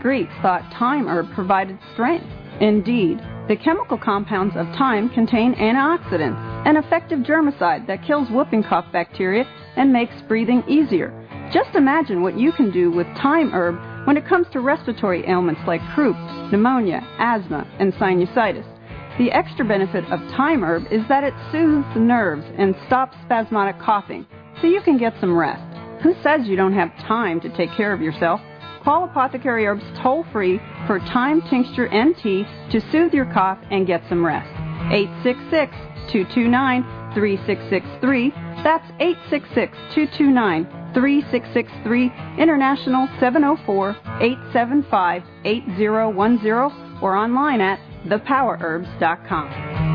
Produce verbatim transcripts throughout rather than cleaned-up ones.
Greeks thought thyme herb provided strength. Indeed, the chemical compounds of thyme contain antioxidants, an effective germicide that kills whooping cough bacteria and makes breathing easier. Just imagine what you can do with thyme herb when it comes to respiratory ailments like croup, pneumonia, asthma, and sinusitis. The extra benefit of thyme herb is that it soothes the nerves and stops spasmodic coughing, so you can get some rest. Who says you don't have time to take care of yourself? Call Apothecary Herbs toll-free for thyme tincture and tea to soothe your cough and get some rest. eight six six, two two nine, three six six three. That's eight six six, two two nine, three six six three. International seven oh four, eight seven five, eight oh one oh or online at the power herbs dot com.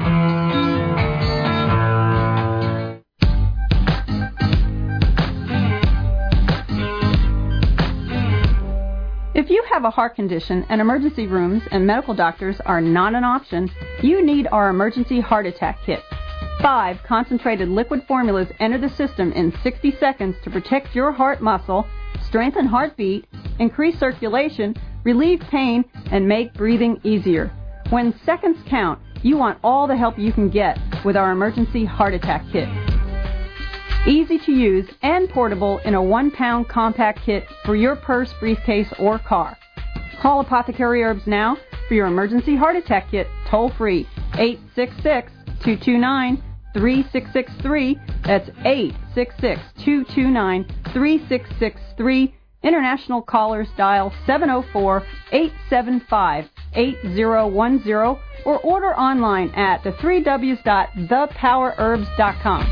If you have a heart condition and emergency rooms and medical doctors are not an option, you need our emergency heart attack kit. Five concentrated liquid formulas enter the system in sixty seconds to protect your heart muscle, strengthen heartbeat, increase circulation, relieve pain, and make breathing easier. When seconds count, you want all the help you can get with our emergency heart attack kit. Easy to use and portable in a one-pound compact kit for your purse, briefcase, or car. Call Apothecary Herbs now for your emergency heart attack kit toll-free. eight six six, two two nine, three six six three. That's eight six six, two two nine, three six six three. International callers dial seven oh four, eight seven five, eight oh one oh or order online at the three w's dot the power herbs dot com.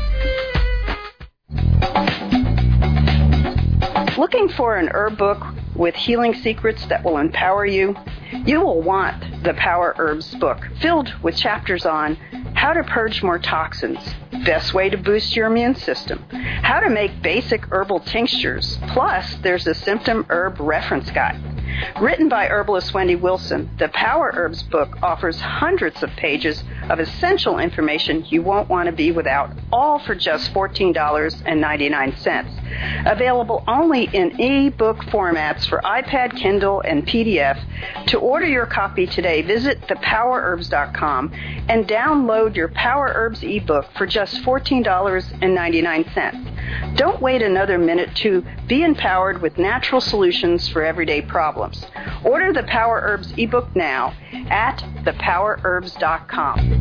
Looking for an herb book with healing secrets that will empower you? You will want the Power Herbs book, filled with chapters on how to purge more toxins, best way to boost your immune system, how to make basic herbal tinctures, plus there's a symptom herb reference guide. Written by herbalist Wendy Wilson, the Power Herbs book offers hundreds of pages of essential information you won't want to be without, all for just fourteen ninety-nine. Available only in e-book formats for iPad, Kindle, and P D F. To order your copy today, visit the power herbs dot com and download your Power Herbs ebook for just fourteen ninety-nine. Don't wait another minute to be empowered with natural solutions for everyday problems. Order the Power Herbs ebook now at the power herbs dot com.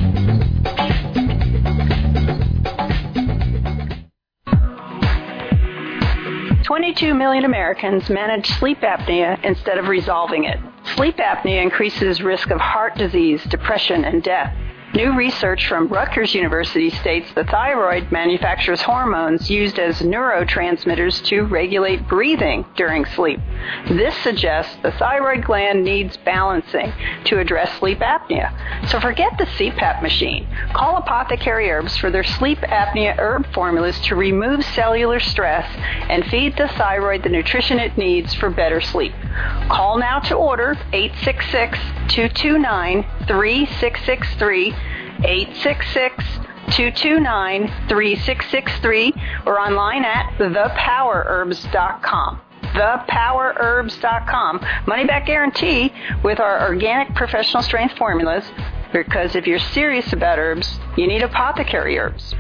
twenty-two million Americans manage sleep apnea instead of resolving it. Sleep apnea increases risk of heart disease, depression, and death. New research from Rutgers University states the thyroid manufactures hormones used as neurotransmitters to regulate breathing during sleep. This suggests the thyroid gland needs balancing to address sleep apnea. So forget the C PAP machine. Call Apothecary Herbs for their sleep apnea herb formulas to remove cellular stress and feed the thyroid the nutrition it needs for better sleep. Call now to order eight six six, two two nine, three six six three, eight six six, two two nine, three six six three, or online at the power herbs dot com. the power herbs dot com. Money back guarantee with our organic professional strength formulas, because if you're serious about herbs, you need Apothecary Herbs.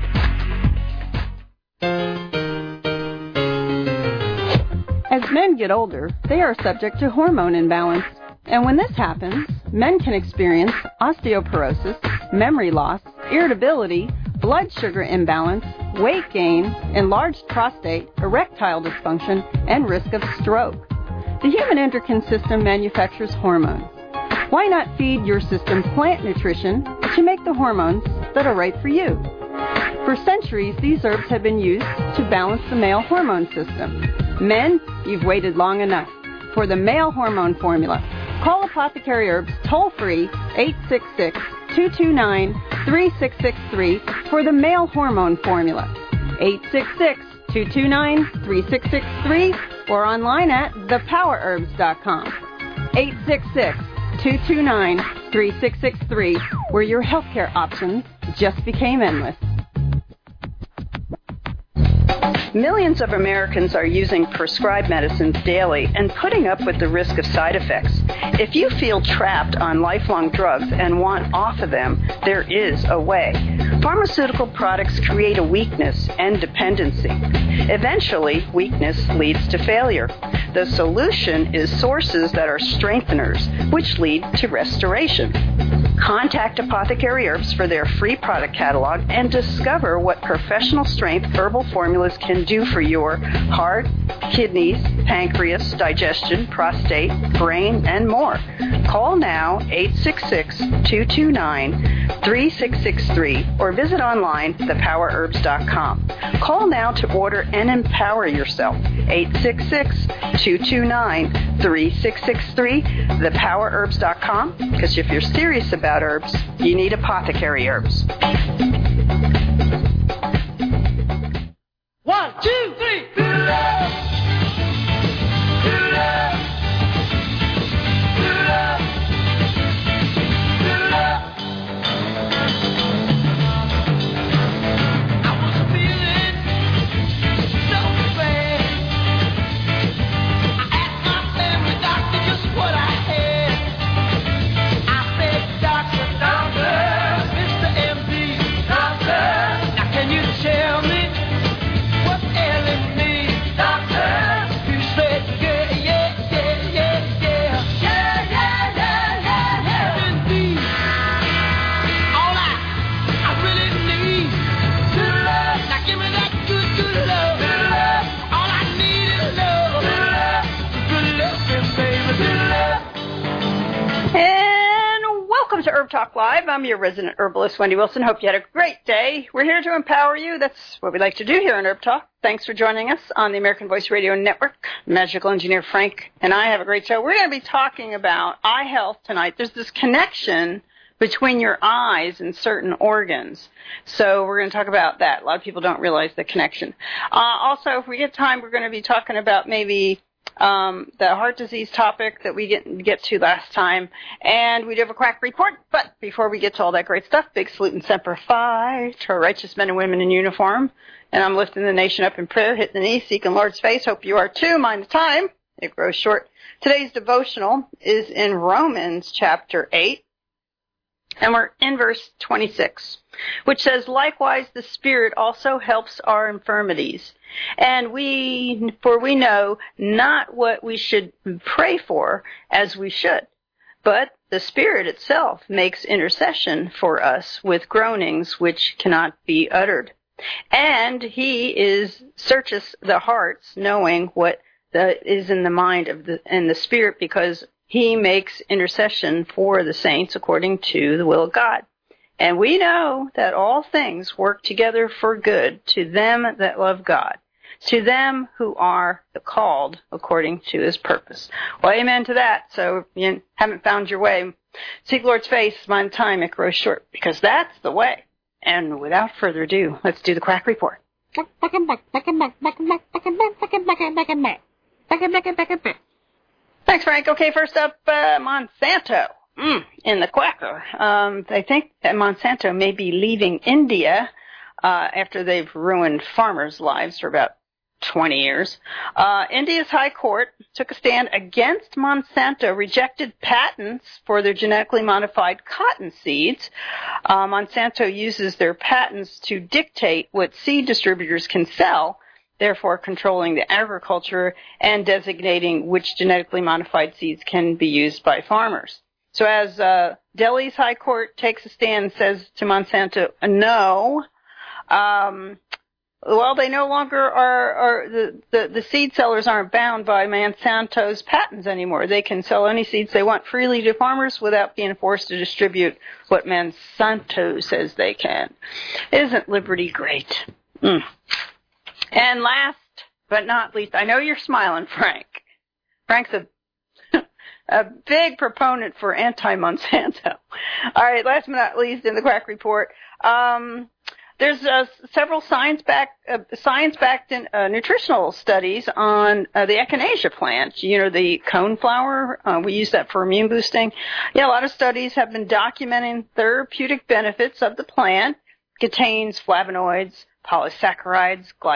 As men get older, they are subject to hormone imbalance. And when this happens, men can experience osteoporosis, memory loss, irritability, blood sugar imbalance, weight gain, enlarged prostate, erectile dysfunction, and risk of stroke. The human endocrine system manufactures hormones. Why not feed your system plant nutrition to make the hormones that are right for you? For centuries, these herbs have been used to balance the male hormone system. Men, you've waited long enough for the male hormone formula. Call Apothecary Herbs toll-free eight six six, two two nine, three six six three for the male hormone formula. eight six six, two two nine, three six six three or online at the power herbs dot com. eight six six, two two nine, three six six three, where your healthcare options just became endless. Millions of Americans are using prescribed medicines daily and putting up with the risk of side effects. If you feel trapped on lifelong drugs and want off of them, there is a way. Pharmaceutical products create a weakness and dependency. Eventually, weakness leads to failure. The solution is sources that are strengtheners, which lead to restoration. Contact Apothecary Herbs for their free product catalog and discover what professional strength herbal formulas can do for your heart, kidneys, pancreas, digestion, prostate, brain, and more. Call now eight six six, two two nine, three six six three or visit online the power herbs dot com. Call now to order and empower yourself. eight six six, two two nine, three six six three, the power herbs dot com, because if you're serious about herbs, you need Apothecary Herbs. One, two, three. Good love. Good love. Good love. Good love. I was feeling so bad. I asked my family doctor just what I had. I said, Doctor, Doctor, Mister M D, Doctor, now can you tell me what's ailing me, Doctor? You said, yeah, yeah, yeah, yeah, yeah. Yeah, yeah, yeah, yeah, yeah. Indeed. All I, I really need, good love. Now give me that good, good love. Good love. All I need is love. Good love. Good love, baby. Good love. And welcome to Herb Talk Live. I'm your resident herbalist, Wendy Wilson. Hope you had a great day. We're here to empower you. That's what we like to do here on Herb Talk. Thanks for joining us on the American Voice Radio Network. Magical engineer Frank and I have a great show. We're going to be talking about eye health tonight. There's this connection between your eyes and certain organs. So we're going to talk about that. A lot of people don't realize the connection. Uh, also, if we get time, we're going to be talking about maybe um, the heart disease topic that we get, get to last time. And we do have a quack report. But before we get to all that great stuff, big salute and semper fi to our righteous men and women in uniform. And I'm lifting the nation up in prayer, hitting the knees, seeking Lord's face. Hope you are too. Mind the time. It grows short. Today's devotional is in Romans chapter eight. And we're in verse twenty-six, which says, likewise, the Spirit also helps our infirmities. And we, for we know not what we should pray for as we should, but the Spirit itself makes intercession for us with groanings which cannot be uttered. And he is, searcheth the hearts, knowing what the, is in the mind of the, and the Spirit, because he makes intercession for the saints according to the will of God. And we know that all things work together for good to them that love God, to them who are the called according to his purpose. Well, amen to that. So if you haven't found your way, seek Lord's face, mind time, it grows short, because that's the way. And without further ado, let's do the quack report. Thanks, Frank. Okay, first up, uh, Monsanto mm, in the quacker. Um, they think that Monsanto may be leaving India uh, after they've ruined farmers' lives for about twenty years. Uh, India's High Court took a stand against Monsanto, rejected patents for their genetically modified cotton seeds. Uh, Monsanto uses their patents to dictate what seed distributors can sell, therefore controlling the agriculture and designating which genetically modified seeds can be used by farmers. So as uh, Delhi's High Court takes a stand and says to Monsanto, no, um, well, they no longer are, are the, the, the seed sellers aren't bound by Monsanto's patents anymore. They can sell any seeds they want freely to farmers without being forced to distribute what Monsanto says they can. Isn't liberty great? Mm. And last but not least, I know you're smiling, Frank. Frank's a a big proponent for anti-Monsanto. All right, last but not least in the quack report, um, there's uh, several science-backed, uh, science-backed in, uh, nutritional studies on uh, the echinacea plant. You know, the cone flower. Uh, we use that for immune boosting. Yeah, a lot of studies have been documenting therapeutic benefits of the plant. Contains flavonoids, polysaccharides, gly-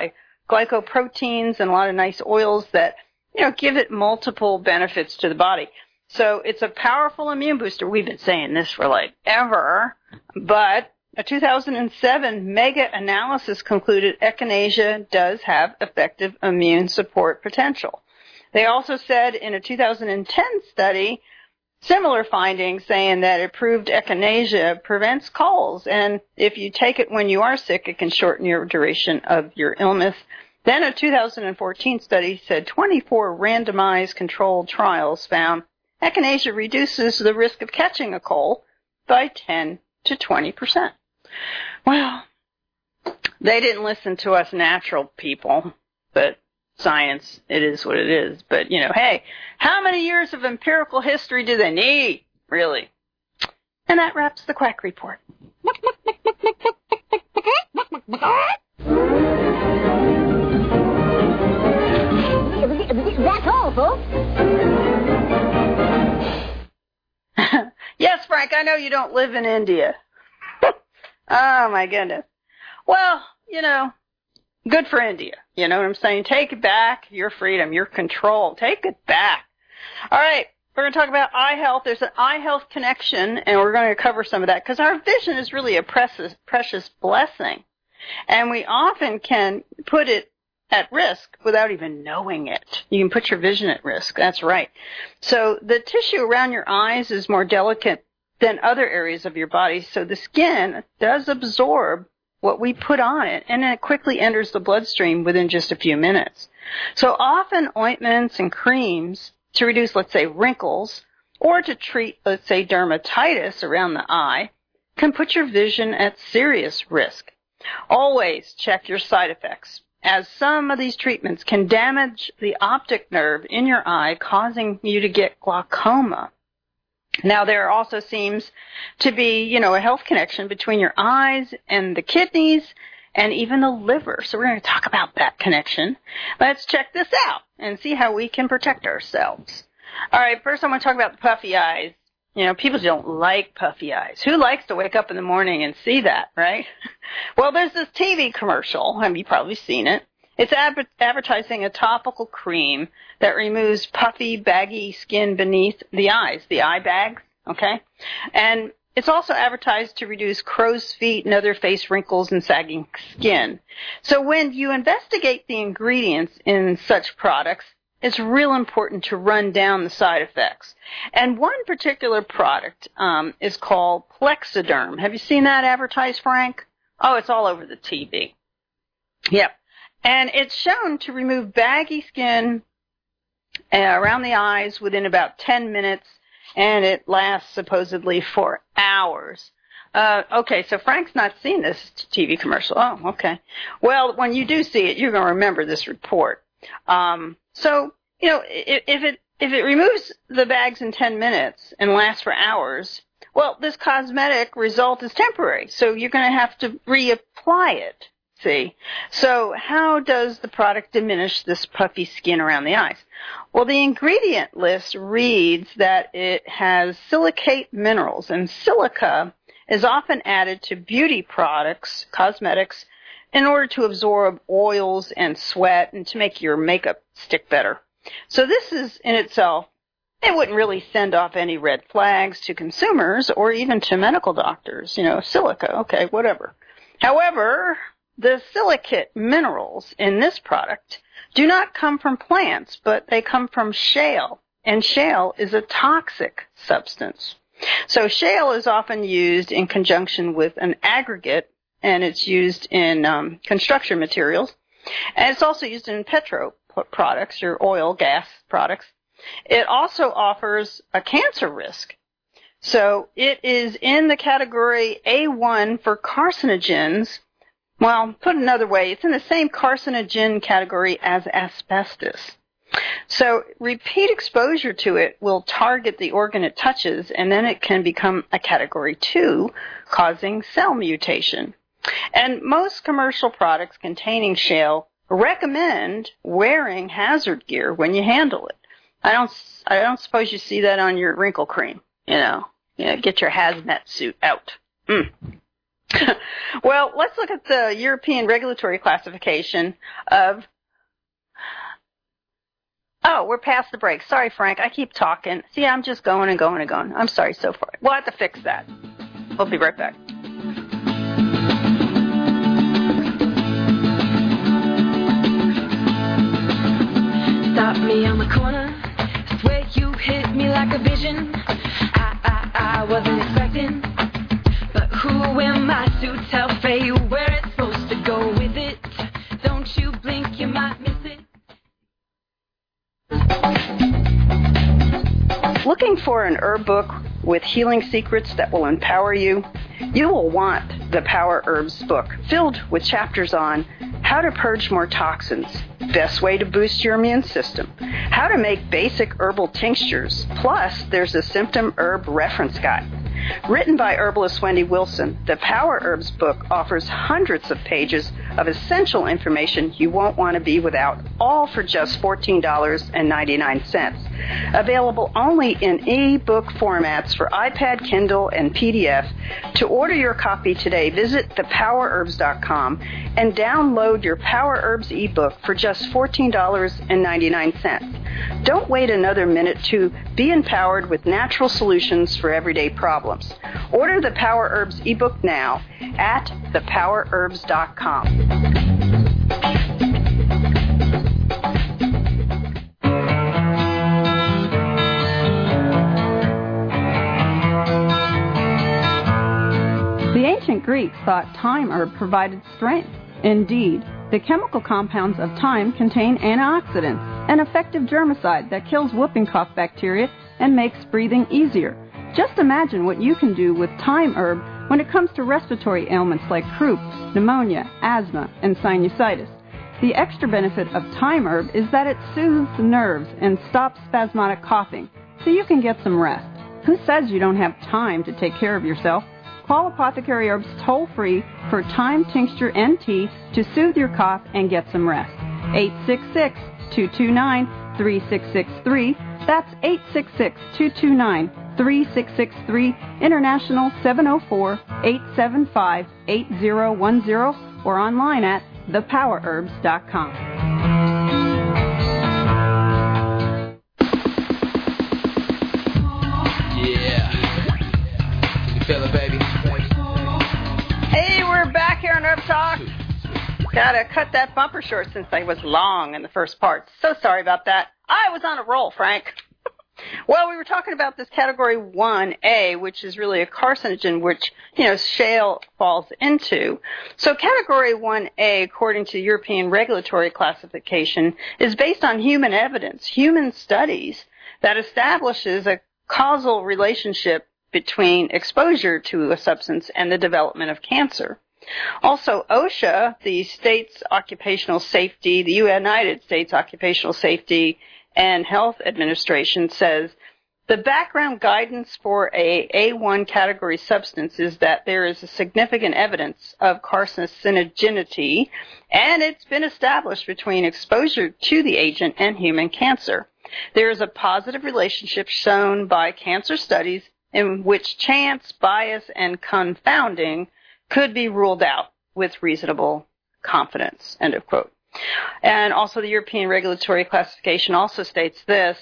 glycoproteins and a lot of nice oils that, you know, give it multiple benefits to the body. So it's a powerful immune booster. We've been saying this for like ever, but a two thousand seven mega-analysis concluded echinacea does have effective immune support potential. They also said in a two thousand ten study, similar findings saying that approved echinacea prevents colds, and if you take it when you are sick, it can shorten your duration of your illness. Then a two thousand fourteen study said twenty-four randomized controlled trials found echinacea reduces the risk of catching a cold by ten to twenty percent. Well, they didn't listen to us natural people, but science, it is what it is. But, you know, hey, how many years of empirical history do they need, really? And that wraps the Quack Report. That's all, folks. Yes, Frank, I know you don't live in India. Oh, my goodness. Well, you know, good for India. You know what I'm saying? Take it back. Your freedom, your control. Take it back. All right. We're going to talk about eye health. There's an eye health connection, and we're going to cover some of that because our vision is really a precious, precious blessing. And we often can put it at risk without even knowing it. You can put your vision at risk. That's right. So the tissue around your eyes is more delicate than other areas of your body. So the skin does absorb what we put on it, and then it quickly enters the bloodstream within just a few minutes. So often ointments and creams to reduce, let's say, wrinkles, or to treat, let's say, dermatitis around the eye, can put your vision at serious risk. Always check your side effects, as some of these treatments can damage the optic nerve in your eye, causing you to get glaucoma. Now, there also seems to be, you know, a health connection between your eyes and the kidneys and even the liver. So we're going to talk about that connection. Let's check this out and see how we can protect ourselves. All right, first I want to talk about the puffy eyes. You know, people don't like puffy eyes. Who likes to wake up in the morning and see that, right? Well, there's this T V commercial. Have you probably seen it? It's ab- advertising a topical cream that removes puffy, baggy skin beneath the eyes, the eye bags, okay? And it's also advertised to reduce crow's feet and other face wrinkles and sagging skin. So when you investigate the ingredients in such products, it's real important to run down the side effects. And one particular product um, is called Plexiderm. Have you seen that advertised, Frank? Oh, it's all over the T V. Yep. And it's shown to remove baggy skin uh, around the eyes within about ten minutes, and it lasts supposedly for hours. Uh, okay, so Frank's not seen this T V commercial. Oh, okay. Well, when you do see it, you're going to remember this report. Um, so, you know, if, if it if it removes the bags in ten minutes and lasts for hours, well, this cosmetic result is temporary, so you're going to have to reapply it. See, so how does the product diminish this puffy skin around the eyes? Well, the ingredient list reads that it has silicate minerals, and silica is often added to beauty products, cosmetics, in order to absorb oils and sweat and to make your makeup stick better. So this is in itself, it wouldn't really send off any red flags to consumers or even to medical doctors. You know, silica, okay, whatever. However, the silicate minerals in this product do not come from plants, but they come from shale, and shale is a toxic substance. So shale is often used in conjunction with an aggregate, and it's used in um, construction materials, and it's also used in petro products or oil, gas products. It also offers a cancer risk. So it is in the category A one for carcinogens. Well, put another way, it's in the same carcinogen category as asbestos. So repeat exposure to it will target the organ it touches, and then it can become a category two, causing cell mutation. And most commercial products containing shale recommend wearing hazard gear when you handle it. I don't, I don't suppose you see that on your wrinkle cream, you know. You know, get your hazmat suit out. Mm. Well, let's look at the European regulatory classification of... Oh, we're past the break. Sorry, Frank. I keep talking. See, I'm just going and going and going. I'm sorry so far. We'll have to fix that. We'll be right back. Stop me on the corner. Swear you hit me like a vision. I, I, I wasn't expecting. But who am I to tell fate where it's supposed to go with it? Don't you blink, you might miss it. Looking for an herb book with healing secrets that will empower you? You will want the Power Herbs book, filled with chapters on how to purge more toxins, best way to boost your immune system, how to make basic herbal tinctures, plus there's a symptom herb reference guide. Written by herbalist Wendy Wilson, the Power Herbs book offers hundreds of pages of essential information you won't want to be without, all for just fourteen dollars and ninety-nine cents. Available only in e-book formats for iPad, Kindle, and P D F. To order your copy today, visit the power herbs dot com and download your Power Herbs ebook for just fourteen dollars and ninety-nine cents. Don't wait another minute to be empowered with natural solutions for everyday problems. Order the Power Herbs ebook now at the power herbs dot com. The ancient Greeks thought thyme herb provided strength. Indeed, the chemical compounds of thyme contain antioxidants, an effective germicide that kills whooping cough bacteria and makes breathing easier. Just imagine what you can do with thyme herb when it comes to respiratory ailments like croup, pneumonia, asthma, and sinusitis. The extra benefit of thyme herb is that it soothes the nerves and stops spasmodic coughing, so you can get some rest. Who says you don't have time to take care of yourself? Call Apothecary Herbs toll-free for thyme tincture and tea to soothe your cough and get some rest. eight six six, two two nine, three six six three. That's eight six six, two two nine, three six six three. International seven oh four, eight seven five, eight oh one oh or online at the power herbs dot com. Yeah. You feel it, baby? Hey, we're back here on Herb Talk. Gotta cut that bumper short since I was long in the first part. So sorry about that. I was on a roll, Frank. Well, we were talking about this category one A, which is really a carcinogen, which, you know, shale falls into. So category one A, according to European regulatory classification, is based on human evidence, human studies that establishes a causal relationship between exposure to a substance and the development of cancer. Also, OSHA, the state's occupational safety, the United States Occupational Safety and Health Administration, says the background guidance for a A one category substance is that there is a significant evidence of carcinogenity, and it's been established between exposure to the agent and human cancer. There is a positive relationship shown by cancer studies in which chance, bias, and confounding could be ruled out with reasonable confidence, end of quote. And also the European regulatory classification also states this: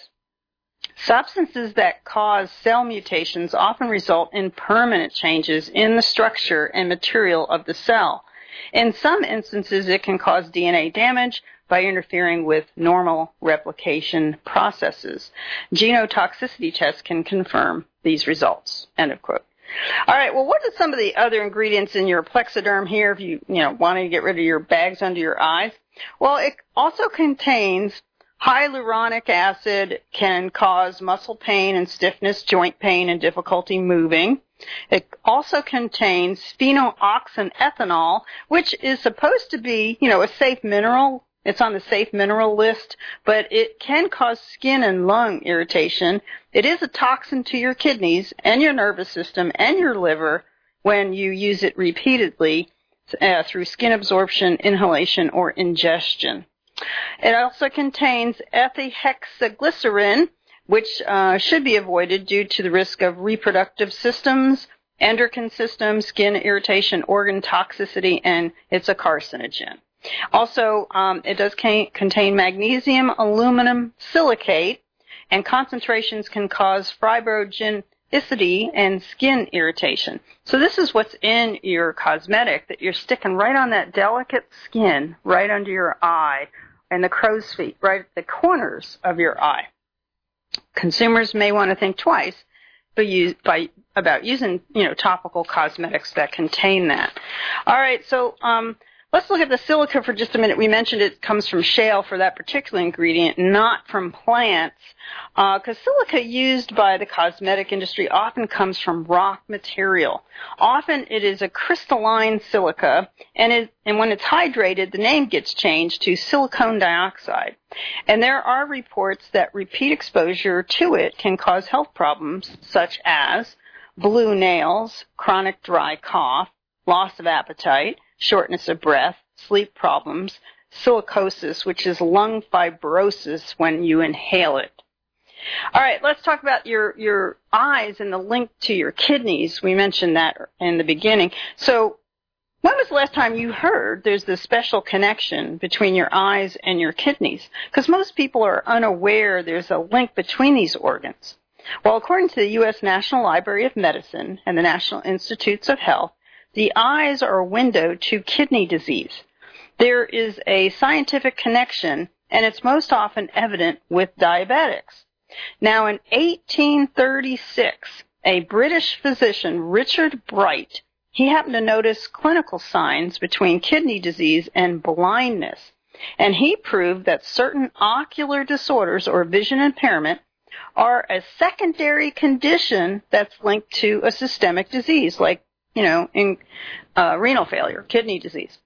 substances that cause cell mutations often result in permanent changes in the structure and material of the cell. In some instances, it can cause D N A damage by interfering with normal replication processes. Genotoxicity tests can confirm these results, end of quote. All right, well, what are some of the other ingredients in your Plexiderm here if you, you know, want to get rid of your bags under your eyes? Well, it also contains hyaluronic acid, can cause muscle pain and stiffness, joint pain, and difficulty moving. It also contains phenooxyethanol, which is supposed to be, you know, a safe mineral. It's on the safe mineral list, but it can cause skin and lung irritation. It is a toxin to your kidneys and your nervous system and your liver when you use it repeatedly uh, through skin absorption, inhalation, or ingestion. It also contains ethylhexaglycerin, which uh, should be avoided due to the risk of reproductive systems endocrine system, skin irritation, organ toxicity, and it's a carcinogen. Also, um, it does ca- contain magnesium, aluminum, silicate, and concentrations can cause fibrogenicity and skin irritation. So this is what's in your cosmetic that you're sticking right on that delicate skin, right under your eye, and the crow's feet, right at the corners of your eye. Consumers may want to think twice but use, by, about using, you know, topical cosmetics that contain that. All right, so um, let's look at the silica for just a minute. We mentioned it comes from shale for that particular ingredient, not from plants, because uh, silica used by the cosmetic industry often comes from rock material. Often it is a crystalline silica, and, it, and when it's hydrated, the name gets changed to silicone dioxide. And there are reports that repeat exposure to it can cause health problems such as blue nails, chronic dry cough, loss of appetite, shortness of breath, sleep problems, silicosis, which is lung fibrosis when you inhale it. All right, let's talk about your, your eyes and the link to your kidneys. We mentioned that in the beginning. So when was the last time you heard there's this special connection between your eyes and your kidneys? Because most people are unaware there's a link between these organs. Well, according to the U S National Library of Medicine and the National Institutes of Health, the eyes are a window to kidney disease. There is a scientific connection, and it's most often evident with diabetics. Now, in eighteen thirty-six, a British physician, Richard Bright, he happened to notice clinical signs between kidney disease and blindness, and he proved that certain ocular disorders or vision impairment are a secondary condition that's linked to a systemic disease, like, you know, in uh, renal failure, kidney disease.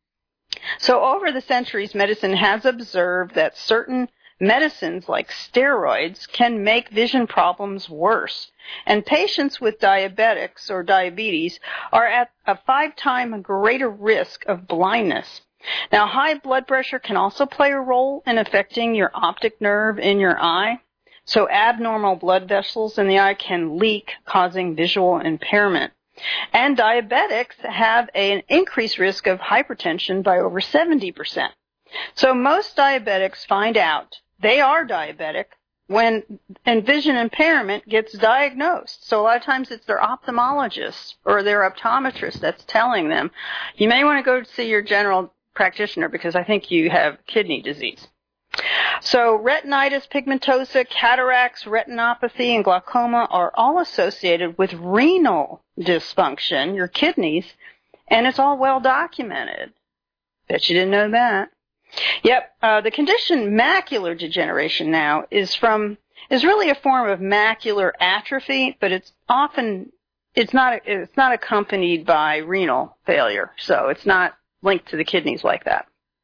So over the centuries, medicine has observed that certain medicines like steroids can make vision problems worse. And patients with diabetics or diabetes are at a five-time greater risk of blindness. Now, high blood pressure can also play a role in affecting your optic nerve in your eye. So abnormal blood vessels in the eye can leak, causing visual impairment. And diabetics have an increased risk of hypertension by over seventy percent. So most diabetics find out they are diabetic when and vision impairment gets diagnosed. So a lot of times it's their ophthalmologist or their optometrist that's telling them, you may want to go see your general practitioner because I think you have kidney disease. So retinitis pigmentosa, cataracts, retinopathy, and glaucoma are all associated with renal dysfunction, your kidneys, and it's all well documented. Bet you didn't know that. Yep, uh, the condition macular degeneration now is from is really a form of macular atrophy, but it's often it's not it's not accompanied by renal failure, so it's not linked to the kidneys like that.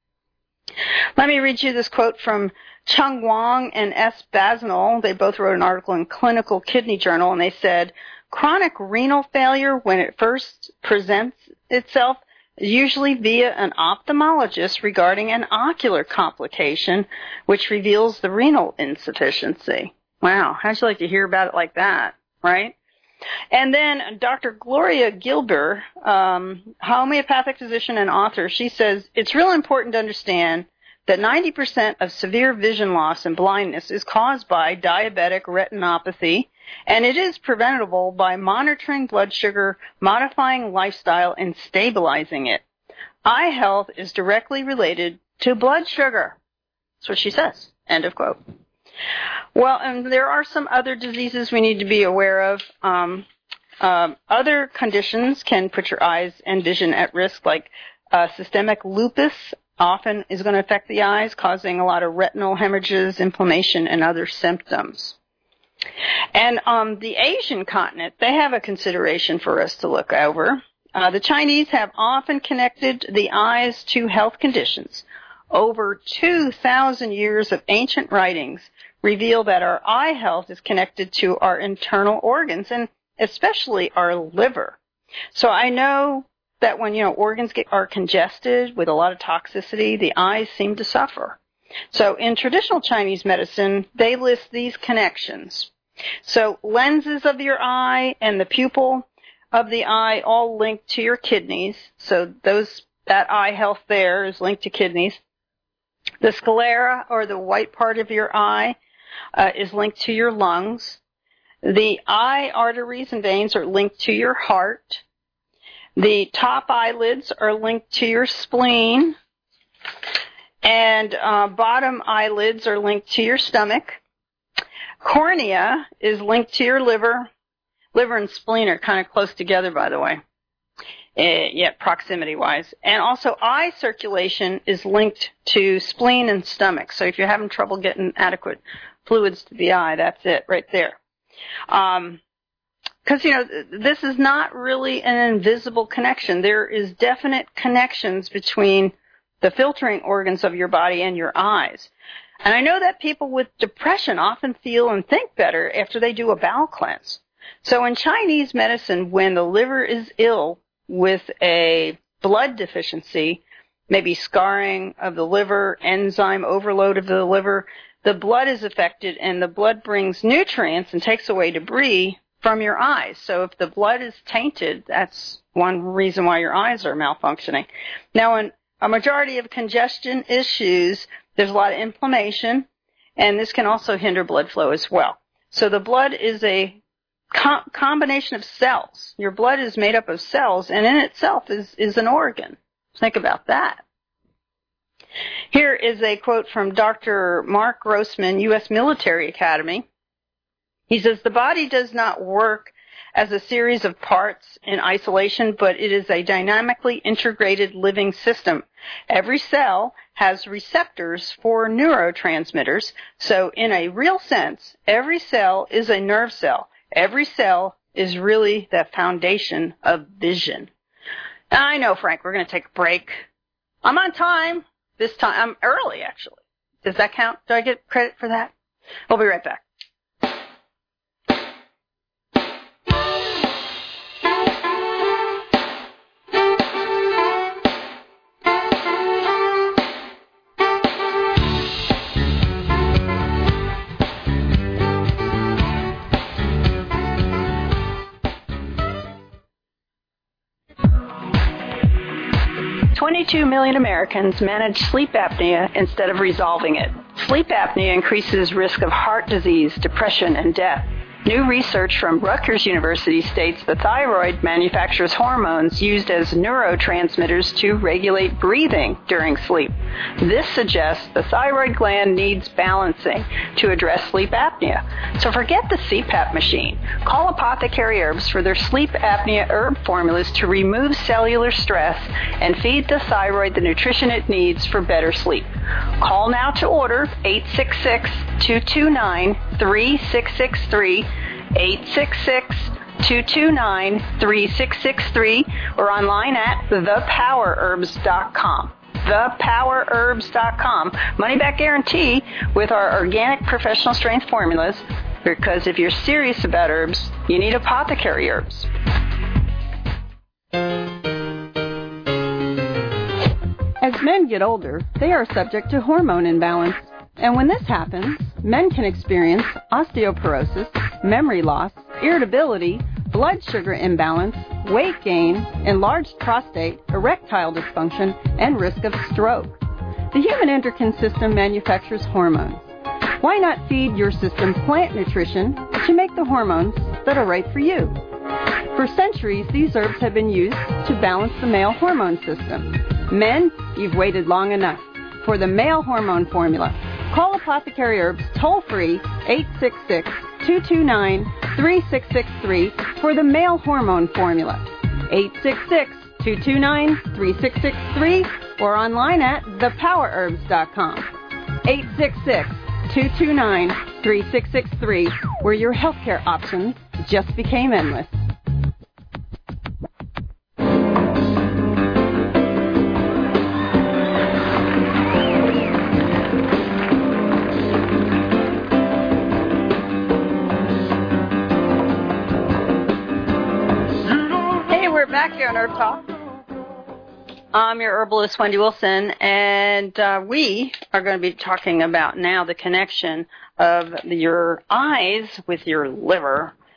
Let me read you this quote from Chung Wang and S. Basinal. They both wrote an article in Clinical Kidney Journal, and they said, chronic renal failure, when it first presents itself, usually via an ophthalmologist regarding an ocular complication, which reveals the renal insufficiency. Wow, how'd you like to hear about it like that, right? And then Doctor Gloria Gilber, um, homeopathic physician and author, she says, it's real important to understand that ninety percent of severe vision loss and blindness is caused by diabetic retinopathy, and it is preventable by monitoring blood sugar, modifying lifestyle, and stabilizing it. Eye health is directly related to blood sugar. That's what she says. End of quote. Well, and there are some other diseases we need to be aware of. Um, um, other conditions can put your eyes and vision at risk, like uh, systemic lupus often is going to affect the eyes, causing a lot of retinal hemorrhages, inflammation, and other symptoms. And um, the Asian continent, they have a consideration for us to look over. Uh, the Chinese have often connected the eyes to health conditions. Over two thousand years of ancient writings reveal that our eye health is connected to our internal organs, and especially our liver. So I know that when, you know, organs get, are congested with a lot of toxicity, the eyes seem to suffer. So in traditional Chinese medicine, they list these connections. So lenses of your eye and the pupil, of the eye all linked to your kidneys. So those that eye health there is linked to kidneys. The sclera, or the white part of your eye, uh, is linked to your lungs. The eye arteries and veins are linked to your heart. The top eyelids are linked to your spleen. And uh, bottom eyelids are linked to your stomach. Cornea is linked to your liver. Liver and spleen are kind of close together, by the way, uh, yeah, proximity-wise. And also eye circulation is linked to spleen and stomach. So if you're having trouble getting adequate fluids to the eye, that's it right there. Um, because, you know, this is not really an invisible connection. There is definite connections between the filtering organs of your body and your eyes. And I know that people with depression often feel and think better after they do a bowel cleanse. So in Chinese medicine, when the liver is ill with a blood deficiency, maybe scarring of the liver, enzyme overload of the liver, the blood is affected, and the blood brings nutrients and takes away debris from your eyes. So if the blood is tainted, that's one reason why your eyes are malfunctioning. Now, in a majority of congestion issues, there's a lot of inflammation, and this can also hinder blood flow as well. So the blood is a com- combination of cells. Your blood is made up of cells, and in itself is, is an organ. Think about that. Here is a quote from Doctor Mark Grossman, U S Military Academy. He says, the body does not work as a series of parts in isolation, but it is a dynamically integrated living system. Every cell has receptors for neurotransmitters, so in a real sense, every cell is a nerve cell. Every cell is really the foundation of vision. Now, I know, Frank, we're going to take a break. I'm on time. This time, I'm early, actually. Does that count? Do I get credit for that? We'll be right back. twenty-two million Americans manage sleep apnea instead of resolving it. Sleep apnea increases risk of heart disease, depression, and death. New research from Rutgers University states the thyroid manufactures hormones used as neurotransmitters to regulate breathing during sleep. This suggests the thyroid gland needs balancing to address sleep apnea. So forget the C PAP machine. Call Apothecary Herbs for their sleep apnea herb formulas to remove cellular stress and feed the thyroid the nutrition it needs for better sleep. Call now to order eight six six, two two nine, three six six three, eight six six, two two nine, three six six three, or online at the power herbs dot com. the power herbs dot com. Money back guarantee with our organic professional strength formulas, because if you're serious about herbs, you need Apothecary Herbs. As men get older, they are subject to hormone imbalance. And when this happens, men can experience osteoporosis, memory loss, irritability, blood sugar imbalance, weight gain, enlarged prostate, erectile dysfunction, and risk of stroke. The human endocrine system manufactures hormones. Why not feed your system plant nutrition to make the hormones that are right for you? For centuries, these herbs have been used to balance the male hormone system. Men, you've waited long enough for the male hormone formula. Call Apothecary Herbs toll-free eight six six, two two nine, three six six three for the male hormone formula. eight six six, two two nine, three six six three or online at the power herbs dot com. eight six six, two two nine, three six six three, where your healthcare options just became endless. Back here on Herb Talk. I'm your herbalist, Wendy Wilson, and uh, we are going to be talking about now the connection of your eyes with your liver.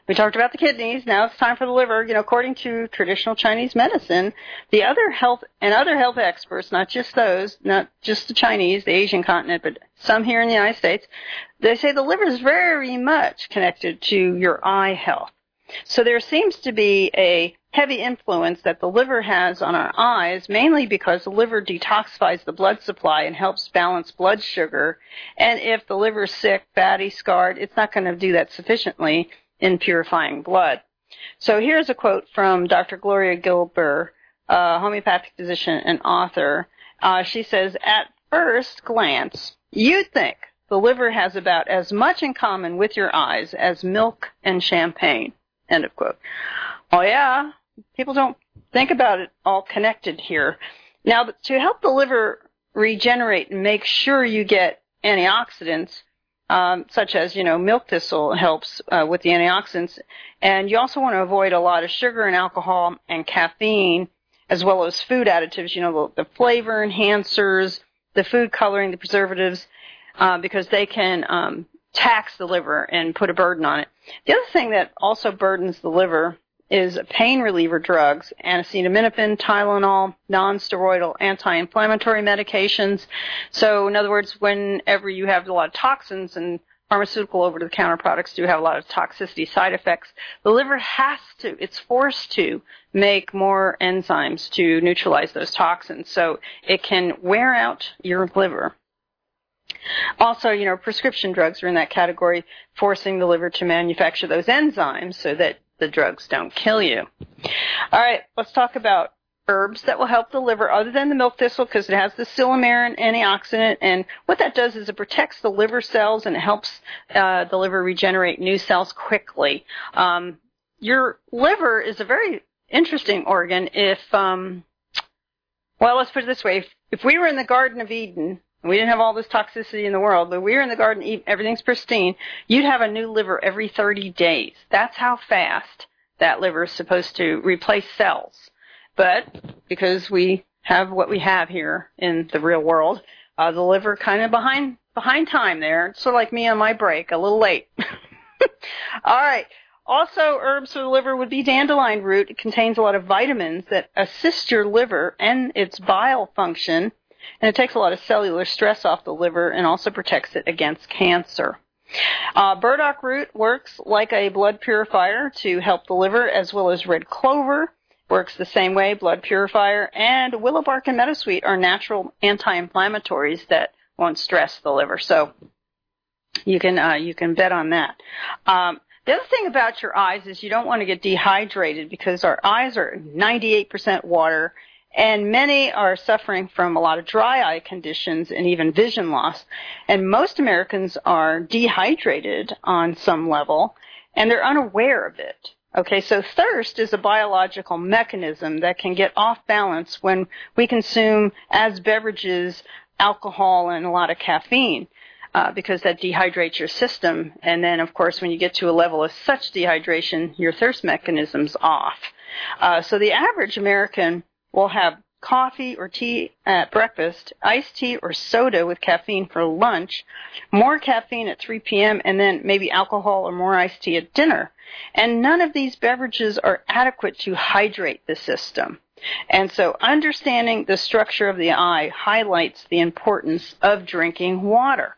We talked about the kidneys. Now it's time for the liver. You know, according to traditional Chinese medicine, the other health and other health experts, not just those, not just the Chinese, the Asian continent, but some here in the United States, they say the liver is very much connected to your eye health. So there seems to be a heavy influence that the liver has on our eyes, mainly because the liver detoxifies the blood supply and helps balance blood sugar. And if the liver is sick, fatty, scarred, it's not going to do that sufficiently in purifying blood. So here's a quote from Doctor Gloria Gilber, a homeopathic physician and author. Uh, she says, at first glance, you'd think the liver has about as much in common with your eyes as milk and champagne. End of quote. Oh, yeah, people don't think about it all connected here. Now, to help the liver regenerate and make sure you get antioxidants, um, such as, you know, milk thistle helps uh, with the antioxidants, and you also want to avoid a lot of sugar and alcohol and caffeine, as well as food additives, you know, the, the flavor enhancers, the food coloring, the preservatives, uh, because they can um, tax the liver and put a burden on it. The other thing that also burdens the liver is pain reliever drugs, acetaminophen, Tylenol, non-steroidal anti-inflammatory medications. So, in other words, whenever you have a lot of toxins, and pharmaceutical over-the-counter products do have a lot of toxicity side effects, the liver has to, it's forced to make more enzymes to neutralize those toxins. So it can wear out your liver. Also, you know, prescription drugs are in that category, forcing the liver to manufacture those enzymes so that the drugs don't kill you. All right, let's talk about herbs that will help the liver other than the milk thistle, because it has the silymarin antioxidant, and what that does is it protects the liver cells and it helps uh, the liver regenerate new cells quickly. Um, your liver is a very interesting organ if, um, well, let's put it this way. If, if we were in the Garden of Eden, we didn't have all this toxicity in the world, but we were in the garden, everything's pristine, you'd have a new liver every thirty days. That's how fast that liver is supposed to replace cells. But because we have what we have here in the real world, uh, the liver kind of behind behind time there. It's sort of like me on my break, a little late. All right. Also, herbs for the liver would be dandelion root. It contains a lot of vitamins that assist your liver and its bile function. And it takes a lot of cellular stress off the liver and also protects it against cancer. Uh, burdock root works like a blood purifier to help the liver, as well as red clover works the same way, blood purifier. And willow bark and meadowsweet are natural anti-inflammatories that won't stress the liver. So you can uh, you can bet on that. Um, the other thing about your eyes is you don't want to get dehydrated, because our eyes are ninety-eight percent water. And many are suffering from a lot of dry eye conditions and even vision loss. And most Americans are dehydrated on some level, and they're unaware of it. Okay, so thirst is a biological mechanism that can get off balance when we consume, as beverages, alcohol and a lot of caffeine, uh, because that dehydrates your system. And then, of course, when you get to a level of such dehydration, your thirst mechanism's off. Uh, so the average American will have coffee or tea at breakfast, iced tea or soda with caffeine for lunch, more caffeine at three p.m., and then maybe alcohol or more iced tea at dinner. And none of these beverages are adequate to hydrate the system. And so understanding the structure of the eye highlights the importance of drinking water.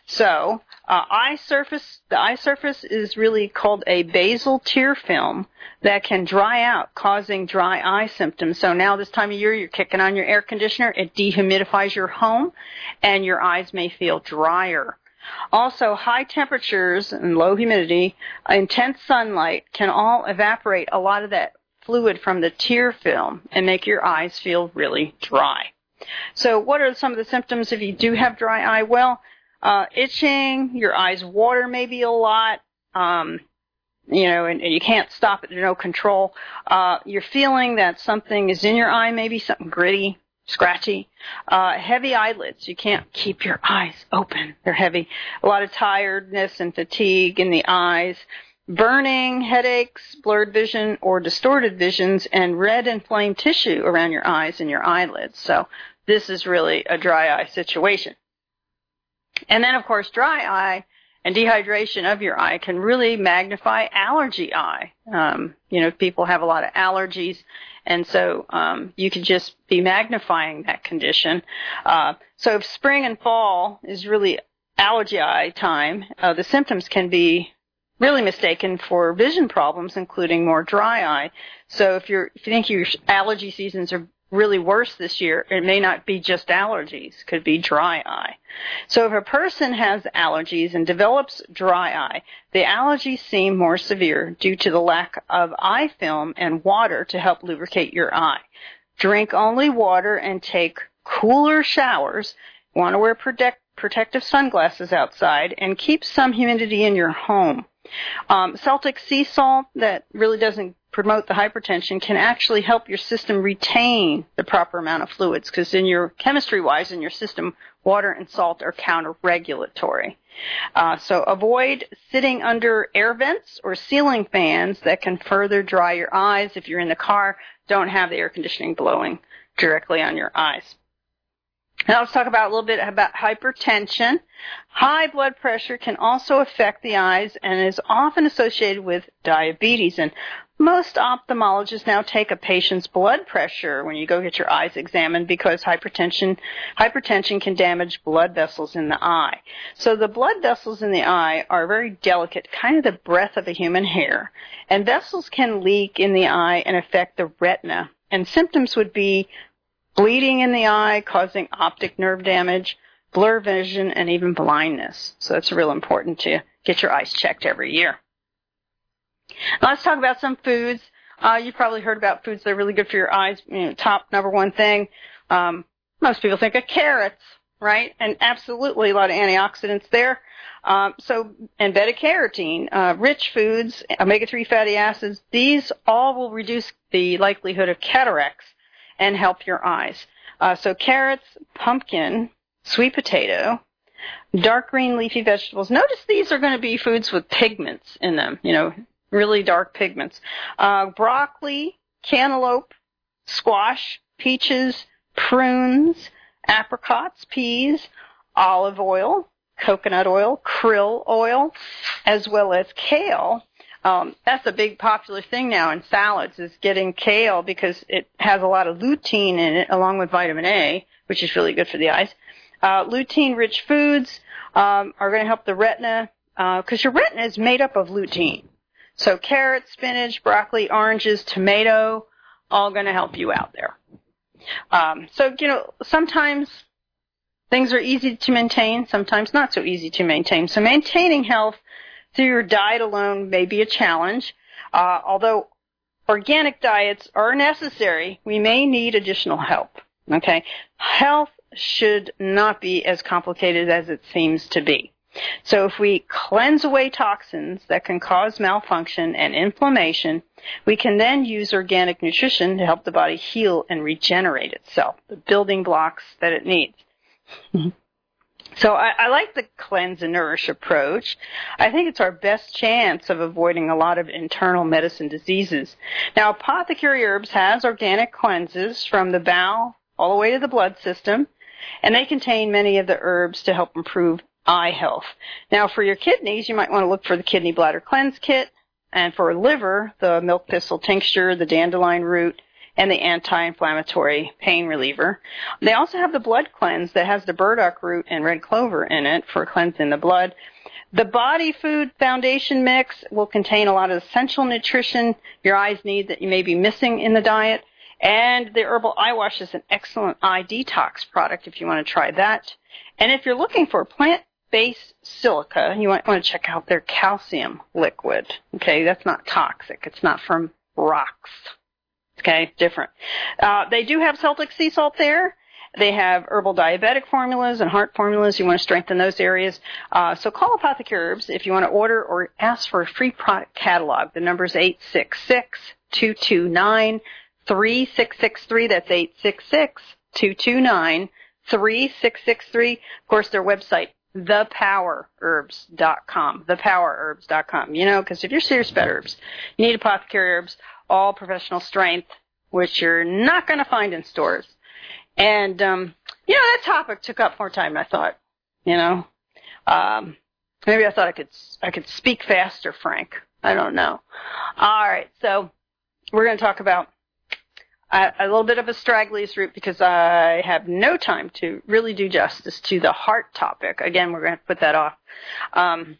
So uh, eye surface, the eye surface is really called a basal tear film that can dry out, causing dry eye symptoms. So now this time of year, you're kicking on your air conditioner. It dehumidifies your home, and your eyes may feel drier. Also, high temperatures and low humidity, intense sunlight can all evaporate a lot of that fluid from the tear film and make your eyes feel really dry. So what are some of the symptoms if you do have dry eye? Well, uh, itching, your eyes water maybe a lot, um, you know, and, and you can't stop it, there's no control. Uh, you're feeling that something is in your eye, maybe something gritty, scratchy. Uh, heavy eyelids, you can't keep your eyes open, they're heavy. A lot of tiredness and fatigue in the eyes. Burning, headaches, blurred vision or distorted visions, and red inflamed tissue around your eyes and your eyelids. So this is really a dry eye situation. And then, of course, dry eye And dehydration of your eye can really magnify allergy eye. Um, you know, people have a lot of allergies, and so um, you could just be magnifying that condition. Uh, so if spring and fall is really allergy eye time, uh, the symptoms can be really mistaken for vision problems, including more dry eye. So if you're if you think your allergy seasons are really worse this year, it may not be just allergies. It could be dry eye. So if a person has allergies and develops dry eye, the allergies seem more severe due to the lack of eye film and water to help lubricate your eye. Drink only water and take cooler showers. You want to wear protect, protective sunglasses outside and keep some humidity in your home. Um, Celtic sea salt that really doesn't promote the hypertension can actually help your system retain the proper amount of fluids, because in your chemistry-wise in your system, water and salt are counter-regulatory. Uh, so avoid sitting under air vents or ceiling fans that can further dry your eyes. If you're in the car, don't have the air conditioning blowing directly on your eyes. Now let's talk about a little bit about hypertension. High blood pressure can also affect the eyes and is often associated with diabetes. And most ophthalmologists now take a patient's blood pressure when you go get your eyes examined, because hypertension hypertension can damage blood vessels in the eye. So the blood vessels in the eye are very delicate, kind of the breadth of a human hair. And vessels can leak in the eye and affect the retina. And symptoms would be bleeding in the eye, causing optic nerve damage, blur vision, and even blindness. So it's real important to get your eyes checked every year. Now let's talk about some foods. Uh, you've probably heard about foods that are really good for your eyes. You know, top number one thing, um, most people think of carrots, right? And absolutely a lot of antioxidants there. Um, so, and beta-carotene, uh, rich foods, omega three fatty acids, these all will reduce the likelihood of cataracts and help your eyes. Uh, so carrots, pumpkin, sweet potato, dark green leafy vegetables. Notice these are going to be foods with pigments in them, you know, really dark pigments. Uh, broccoli, cantaloupe, squash, peaches, prunes, apricots, peas, olive oil, coconut oil, krill oil, as well as kale. Um, that's a big popular thing now in salads, is getting kale, because it has a lot of lutein in it along with vitamin A, which is really good for the eyes. Uh, lutein-rich foods um, are going to help the retina, because uh, your retina is made up of lutein. So carrots, spinach, broccoli, oranges, tomato, all going to help you out there. Um, so, you know, sometimes things are easy to maintain, sometimes not so easy to maintain. So maintaining health through your diet alone may be a challenge. Uh, although organic diets are necessary, we may need additional help. Okay? Health should not be as complicated as it seems to be. So if we cleanse away toxins that can cause malfunction and inflammation, we can then use organic nutrition to help the body heal and regenerate itself, the building blocks that it needs. So I, I like the cleanse and nourish approach. I think it's our best chance of avoiding a lot of internal medicine diseases. Now, Apothecary Herbs has organic cleanses from the bowel all the way to the blood system, and they contain many of the herbs to help improve eye health. Now, for your kidneys, you might want to look for the Kidney Bladder Cleanse Kit, and for liver, the milk thistle tincture, the dandelion root, and the anti-inflammatory pain reliever. They also have the blood cleanse that has the burdock root and red clover in it for cleansing the blood. The Body Food Foundation Mix will contain a lot of essential nutrition your eyes need that you may be missing in the diet. And the Herbal Eye Wash is an excellent eye detox product if you want to try that. And if you're looking for plant-based silica, you might want to check out their calcium liquid. Okay, that's not toxic. It's not from rocks. Okay, different. Uh, they do have Celtic sea salt there. They have herbal diabetic formulas and heart formulas. You want to strengthen those areas. Uh, so call Apothecary Herbs if you want to order or ask for a free product catalog. The number is eight six six, two two nine, three six six three. That's eight six six, two two nine, three six six three. Of course, their website, the power herbs dot com. the power herbs dot com. You know, because if you're serious about herbs, you need Apothecary Herbs. All professional strength, which you're not going to find in stores. And, um, you know, that topic took up more time than I thought, you know. Um, Maybe I thought I could I could speak faster, Frank. I don't know. All right, so we're going to talk about a, a little bit of Astragalus root because I have no time to really do justice to the heart topic. Again, we're going to put that off. Um,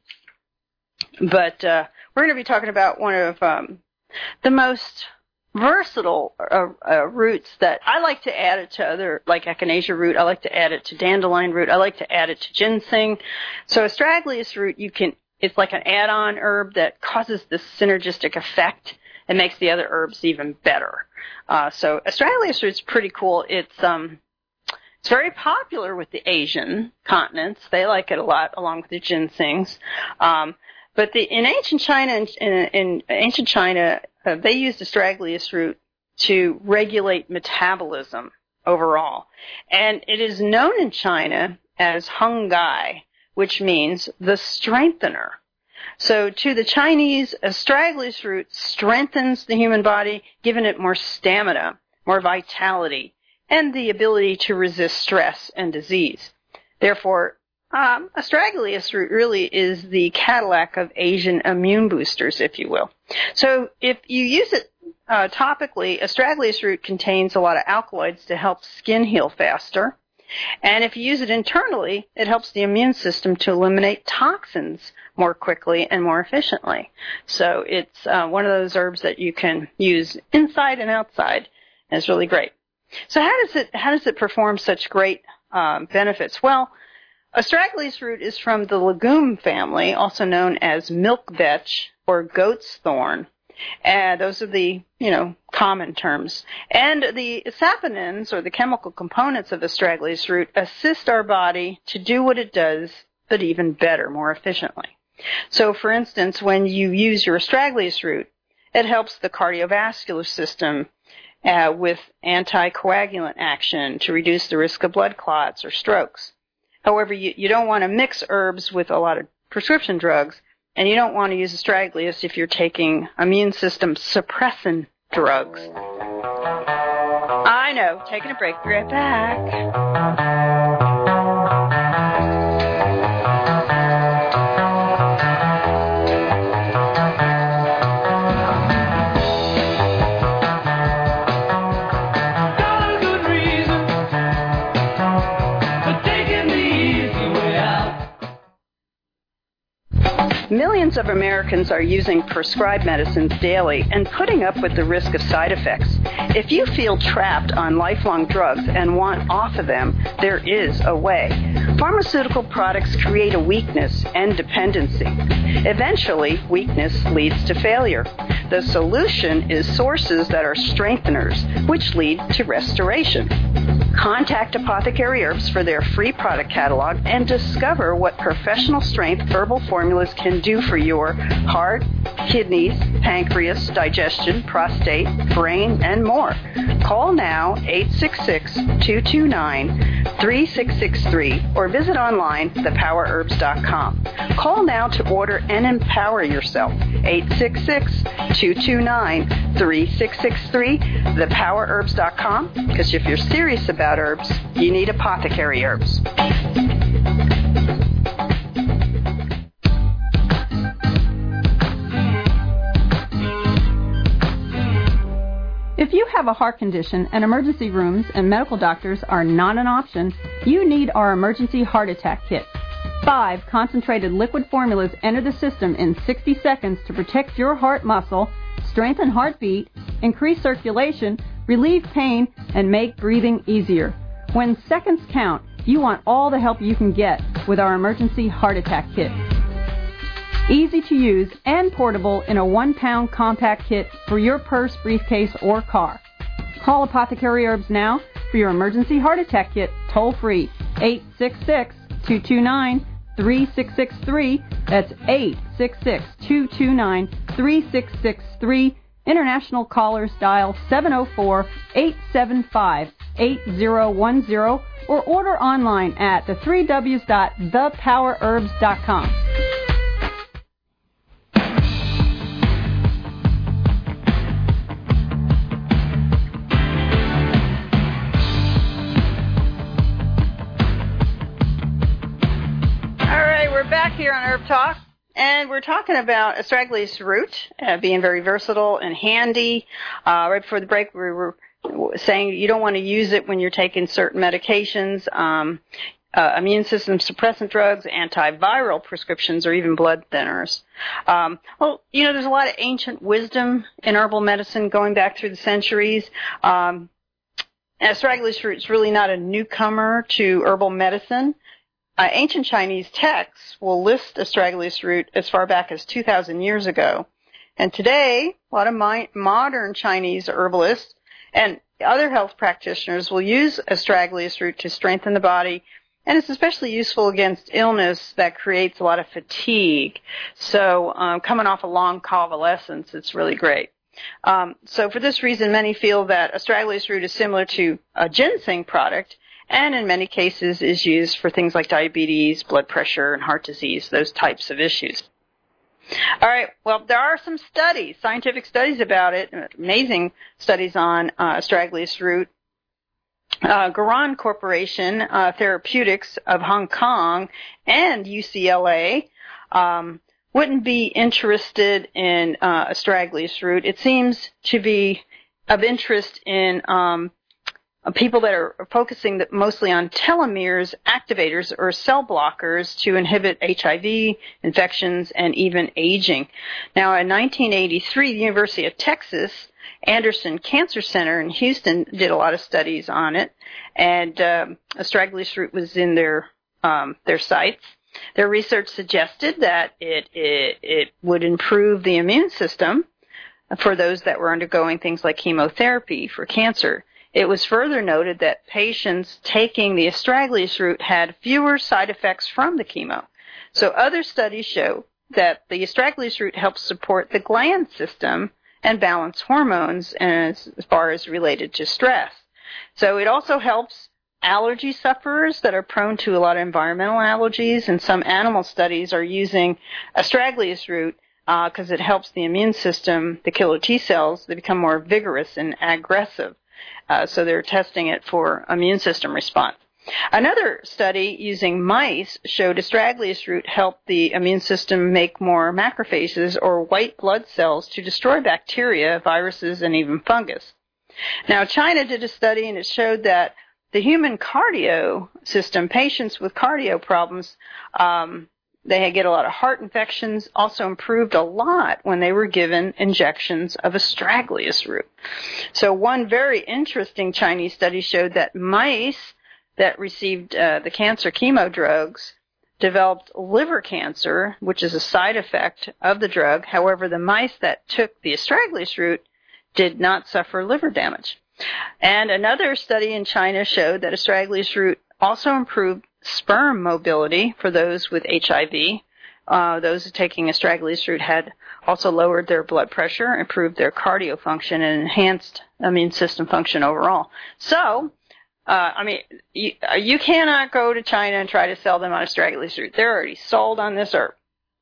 but uh, we're going to be talking about one of um, the most versatile uh, uh, roots that I like to add it to other, like echinacea root. I like to add it to dandelion root. I like to add it to ginseng. So Astragalus root, you can, it's like an add-on herb that causes this synergistic effect and makes the other herbs even better. Uh, so Astragalus root's pretty cool. It's, um, it's very popular with the Asian continents. They like it a lot, along with the ginsengs. Um, but the, in ancient China, in, in, in ancient China, Uh, they used Astragalus root to regulate metabolism overall. And it is known in China as Hung Gai, which means the strengthener. So to the Chinese, Astragalus root strengthens the human body, giving it more stamina, more vitality, and the ability to resist stress and disease. Therefore, Um, Astragalus root really is the Cadillac of Asian immune boosters, if you will. So if you use it uh, topically, Astragalus root contains a lot of alkaloids to help skin heal faster. And if you use it internally, it helps the immune system to eliminate toxins more quickly and more efficiently. So it's uh, one of those herbs that you can use inside and outside, and it's really great. So how does it how does it perform such great um, benefits? Well, Astragalus root is from the legume family, also known as milk vetch or goat's thorn. And those are the, you know, common terms. And the saponins, or the chemical components of Astragalus root, assist our body to do what it does, but even better, more efficiently. So, for instance, when you use your Astragalus root, it helps the cardiovascular system uh, with anticoagulant action to reduce the risk of blood clots or strokes. However, you, you don't want to mix herbs with a lot of prescription drugs, and you don't want to use Astragalus if you're taking immune system suppressant drugs. I know. Taking a break. Be right back. Millions of Americans are using prescribed medicines daily and putting up with the risk of side effects. If you feel trapped on lifelong drugs and want off of them, there is a way. Pharmaceutical products create a weakness and dependency. Eventually, weakness leads to failure. The solution is sources that are strengtheners, which lead to restoration. Contact Apothecary Herbs for their free product catalog and discover what professional strength herbal formulas can do for your heart, kidneys, pancreas, digestion, prostate, brain, and more. Call now eight six six, two two nine, three six six three or visit online the power herbs dot com. Call now to order and empower yourself. eight six six, two two nine, three six six three, the power herbs dot com, because if you're serious about herbs, you need Apothecary Herbs. If you have a heart condition and emergency rooms and medical doctors are not an option, you need our emergency heart attack kit. Five concentrated liquid formulas enter the system in sixty seconds to protect your heart muscle, strengthen heartbeat, increase circulation, relieve pain, and make breathing easier. When seconds count, you want all the help you can get with our emergency heart attack kit. Easy to use and portable in a one-pound compact kit for your purse, briefcase, or car. Call Apothecary Herbs now for your emergency heart attack kit, toll-free, eight six six, two two nine, three six six three. That's eight six six, two two nine, three six six three. International callers dial seven oh four, eight seven five, eight oh one oh or order online at the three W's dot the power herbs dot com. back here on Herb Talk, and we're talking about astragalus root uh, being very versatile and handy. Uh, right before the break, we were saying you don't want to use it when you're taking certain medications, um, uh, immune system suppressant drugs, antiviral prescriptions, or even blood thinners. Um, well, you know, there's a lot of ancient wisdom in herbal medicine going back through the centuries. Um, astragalus root is really not a newcomer to herbal medicine. Uh, ancient Chinese texts will list astragalus root as far back as two thousand years ago. And today, a lot of my, modern Chinese herbalists and other health practitioners will use astragalus root to strengthen the body, and it's especially useful against illness that creates a lot of fatigue. So um, coming off a long convalescence, it's really great. Um, so for this reason, many feel that astragalus root is similar to a ginseng product, and in many cases is used for things like diabetes, blood pressure, and heart disease, those types of issues. All right, well, there are some studies, scientific studies about it, amazing studies on uh, astragalus root. Uh, Garon Corporation uh, Therapeutics of Hong Kong and U C L A um, wouldn't be interested in uh, astragalus root. It seems to be of interest in um, people that are focusing mostly on telomeres activators or cell blockers to inhibit H I V infections and even aging. Now, in nineteen eighty-three, the University of Texas Anderson Cancer Center in Houston did a lot of studies on it, and um, astragalus root was in their um, their sites. Their research suggested that it, it it would improve the immune system for those that were undergoing things like chemotherapy for cancer. It was further noted that patients taking the astragalus root had fewer side effects from the chemo. So other studies show that the astragalus root helps support the gland system and balance hormones as, as far as related to stress. So it also helps allergy sufferers that are prone to a lot of environmental allergies, and some animal studies are using astragalus root because uh, it helps the immune system, the killer T cells, they become more vigorous and aggressive. Uh, so they're testing it for immune system response. Another study using mice showed astragalus root helped the immune system make more macrophages or white blood cells to destroy bacteria, viruses, and even fungus. Now, China did a study, and it showed that the human cardio system, patients with cardio problems, um, they get a lot of heart infections, also improved a lot when they were given injections of astragalus root. So one very interesting Chinese study showed that mice that received uh, the cancer chemo drugs developed liver cancer, which is a side effect of the drug. However, the mice that took the astragalus root did not suffer liver damage. And another study in China showed that astragalus root also improved sperm mobility for those with H I V. Uh, those taking astragalus root had also lowered their blood pressure, improved their cardio function, and enhanced immune system function overall. So, uh, I mean, you, you cannot go to China and try to sell them on astragalus root. They're already sold on this herb.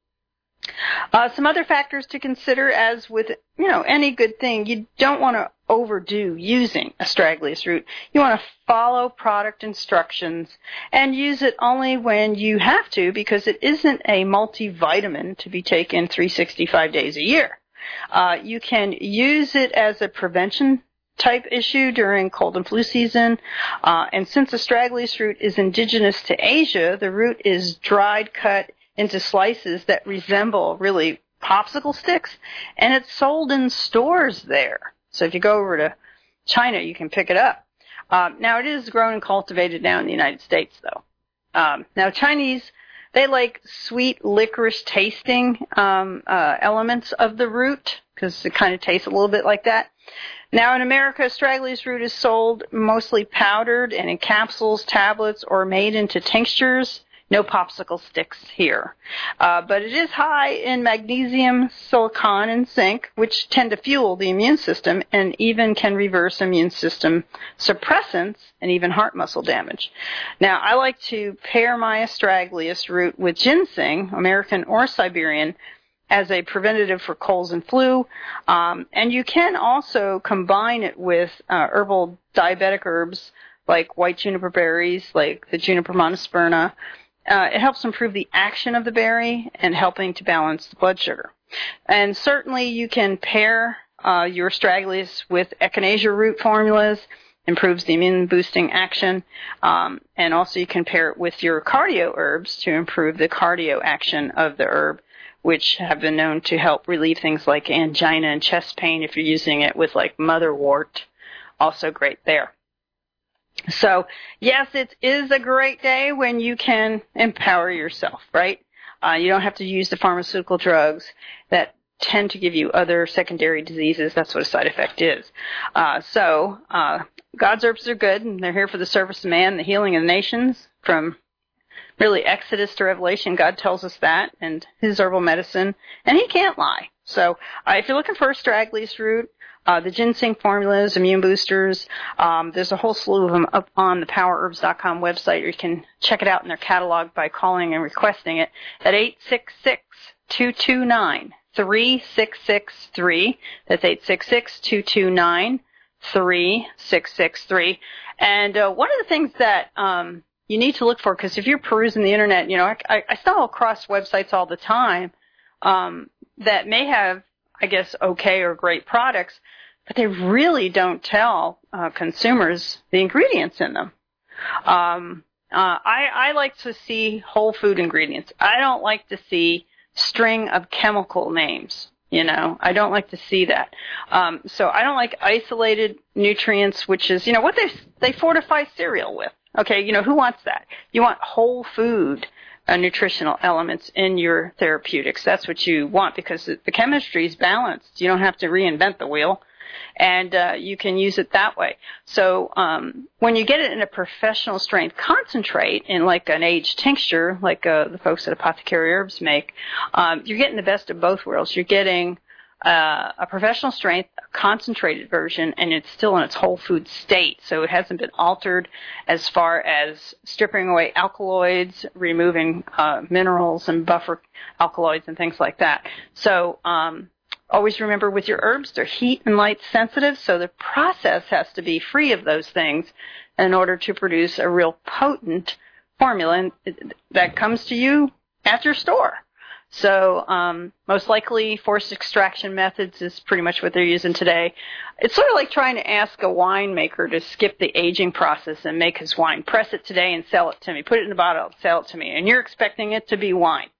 Uh, some other factors to consider, as with, you know, any good thing, you don't want to overdo using astragalus root. You want to follow product instructions and use it only when you have to, because it isn't a multivitamin to be taken three hundred sixty-five days a year. Uh, you can use it as a prevention type issue during cold and flu season. Uh, and since astragalus root is indigenous to Asia, the root is dried, cut into slices that resemble really popsicle sticks, and it's sold in stores there. So if you go over to China, you can pick it up. Um, now, it is grown and cultivated now in the United States, though. Um, now, Chinese, they like sweet licorice tasting um, uh, elements of the root because it kind of tastes a little bit like that. Now, in America, astragalus root is sold mostly powdered and in capsules, tablets, or made into tinctures. No popsicle sticks here. Uh, but it is high in magnesium, silicon, and zinc, which tend to fuel the immune system and even can reverse immune system suppressants and even heart muscle damage. Now, I like to pair my astragalus root with ginseng, American or Siberian, as a preventative for colds and flu. Um, and you can also combine it with uh, herbal diabetic herbs like white juniper berries, like the Juniper monosperna, uh, it helps improve the action of the berry and helping to balance the blood sugar. And certainly you can pair uh, your Astragalus with echinacea root formulas, improves the immune-boosting action, um, and also you can pair it with your cardio herbs to improve the cardio action of the herb, which have been known to help relieve things like angina and chest pain if you're using it with, like, motherwort. Also great there. So, yes, it is a great day when you can empower yourself, right? Uh, you don't have to use the pharmaceutical drugs that tend to give you other secondary diseases. That's what a side effect is. Uh, so, uh, God's herbs are good, and they're here for the service of man, the healing of the nations. From really Exodus to Revelation, God tells us that, and his herbal medicine, and he can't lie. So, uh, if you're looking for Astragalus root, Uh, the ginseng formulas, immune boosters, um, there's a whole slew of them up on the power herbs dot com website, or you can check it out in their catalog by calling and requesting it at eight six six, two two nine, three six six three. That's eight six six, two two nine, three six six three. And uh, one of the things that um, you need to look for, because if you're perusing the Internet, you know, I, I, I stumble across websites all the time um, that may have, I guess, okay or great products, but they really don't tell uh, consumers the ingredients in them. Um, uh, I, I like to see whole food ingredients. I don't like to see string of chemical names. You know, I don't like to see that. Um, so I don't like isolated nutrients, which is, you know, what they they fortify cereal with. Okay, you know, who wants that? You want whole food Uh, nutritional elements in your therapeutics. That's what you want, because the chemistry is balanced. You don't have to reinvent the wheel, and uh, you can use it that way. So um, when you get it in a professional strength concentrate, in like an aged tincture, like uh, the folks at Apothecary Herbs make, um, you're getting the best of both worlds. You're getting uh, a professional strength, a concentrated version, and it's still in its whole food state. So it hasn't been altered as far as stripping away alkaloids, removing uh, minerals and buffer alkaloids and things like that. So um, always remember, with your herbs, they're heat and light sensitive, so the process has to be free of those things in order to produce a real potent formula that comes to you at your store. So um, most likely forced extraction methods is pretty much what they're using today. It's sort of like trying to ask a winemaker to skip the aging process and make his wine. Press it today and sell it to me. Put it in a bottle, sell it to me. And you're expecting it to be wine.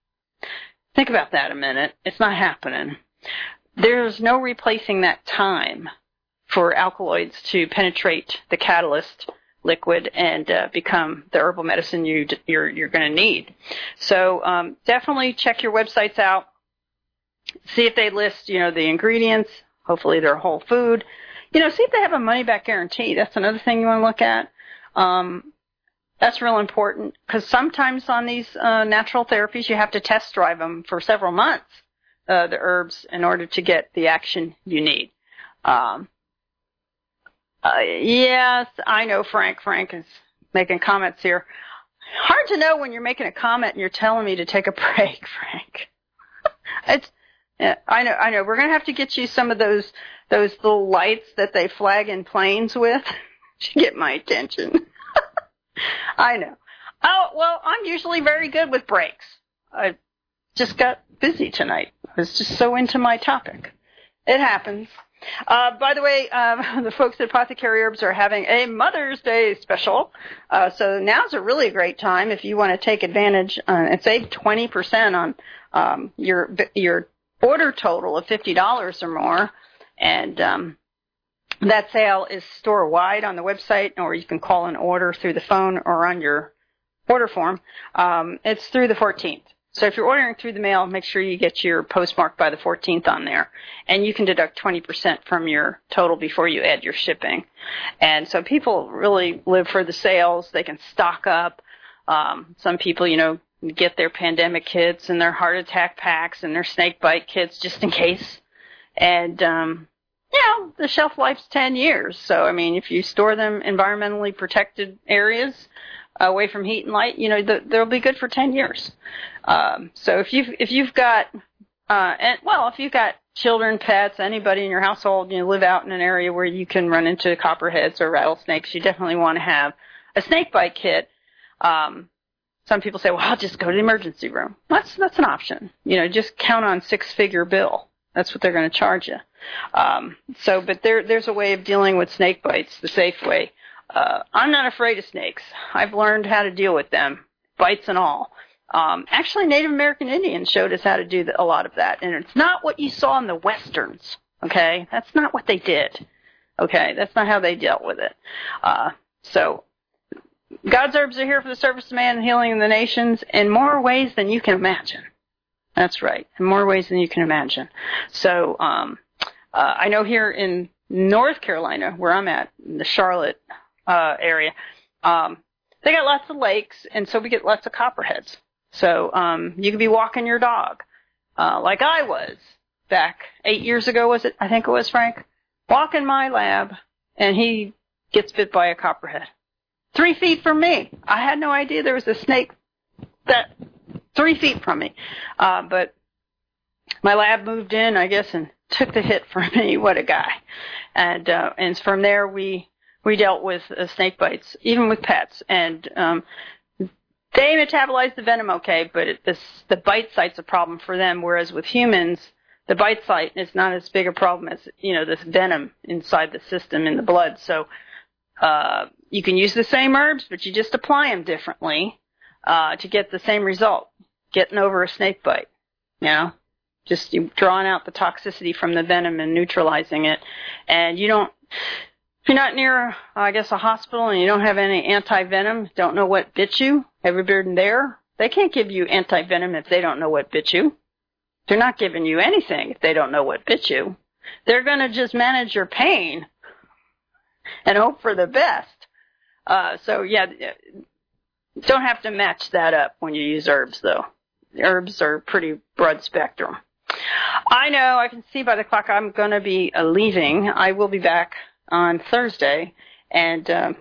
Think about that a minute. It's not happening. There's no replacing that time for alkaloids to penetrate the catalyst liquid and uh, become the herbal medicine you, you're, you're going to need. So um, definitely check your websites out. See if they list, you know, the ingredients. Hopefully they're whole food. You know, see if they have a money-back guarantee. That's another thing you want to look at. Um, that's real important, because sometimes on these uh, natural therapies you have to test drive them for several months, uh, the herbs, in order to get the action you need. Um, Uh, yes, I know Frank. Frank is making comments here. Hard to know when you're making a comment and you're telling me to take a break, Frank. It's, yeah, I know, I know. We're going to have to get you some of those, those little lights that they flag in planes with to get my attention. I know. Oh, well, I'm usually very good with breaks. I just got busy tonight. I was just so into my topic. It happens. Uh, by the way, um, the folks at Apothecary Herbs are having a Mother's Day special. Uh, so now's a really great time if you want to take advantage uh, and save twenty percent on um, your your order total of fifty dollars or more. And um, that sale is store-wide on the website, or you can call an order through the phone or on your order form. Um, it's through the fourteenth. So if you're ordering through the mail, make sure you get your postmark by the fourteenth on there. And you can deduct twenty percent from your total before you add your shipping. And so people really live for the sales. They can stock up. Um, some people, you know, get their pandemic kits and their heart attack packs and their snake bite kits just in case. And, um, you know, the shelf life's ten years. So, I mean, if you store them in environmentally protected areas, away from heat and light, you know, the, they'll be good for ten years. Um, so if you've, if you've got, uh, and, well, if you've got children, pets, anybody in your household, you know, live out in an area where you can run into copperheads or rattlesnakes, you definitely want to have a snake bite kit. Um, some people say, well, I'll just go to the emergency room. That's that's an option. You know, just count on six-figure bill. That's what they're going to charge you. Um, so, but there there's a way of dealing with snake bites, the safe way. Uh, I'm not afraid of snakes. I've learned how to deal with them, bites and all. Um, actually, Native American Indians showed us how to do the, a lot of that, and it's not what you saw in the Westerns, okay? That's not what they did, okay? That's not how they dealt with it. Uh, so God's herbs are here for the service of man and healing the nations in more ways than you can imagine. That's right, in more ways than you can imagine. So um, uh, I know here in North Carolina, where I'm at, in the Charlotte uh, area, um, they got lots of lakes, and so we get lots of copperheads. So um, you could be walking your dog, uh, like I was back eight years ago, was it? I think it was, Frank. Walking my lab, and he gets bit by a copperhead. Three feet from me. I had no idea there was a snake that three feet from me. Uh, but my lab moved in, I guess, and took the hit for me. What a guy. And uh, and from there, we we dealt with uh, snake bites, even with pets. And um, they metabolize the venom okay, but it, this, the bite site's a problem for them, whereas with humans, the bite site is not as big a problem as, you know, this venom inside the system in the blood. So uh, you can use the same herbs, but you just apply them differently uh, to get the same result, getting over a snake bite, you know, just you drawing out the toxicity from the venom and neutralizing it. And you don't, if you're not near, I guess, a hospital and you don't have any anti-venom, don't know what bit you, have you been there? They can't give you anti-venom if they don't know what bit you. They're not giving you anything if they don't know what bit you. They're going to just manage your pain and hope for the best. Uh, so, yeah, don't have to match that up when you use herbs, though. Herbs are pretty broad spectrum. I know, I can see by the clock I'm going to be uh, leaving. I will be back on Thursday, and, uh,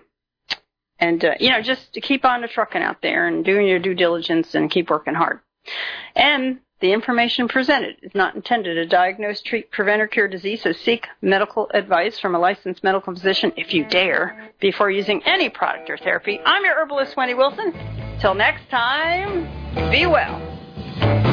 and uh, you know, just to keep on the trucking out there and doing your due diligence and keep working hard. And the information presented is not intended to diagnose, treat, prevent, or cure disease, so seek medical advice from a licensed medical physician, if you dare, before using any product or therapy. I'm your herbalist, Wendy Wilson. Till next time, be well.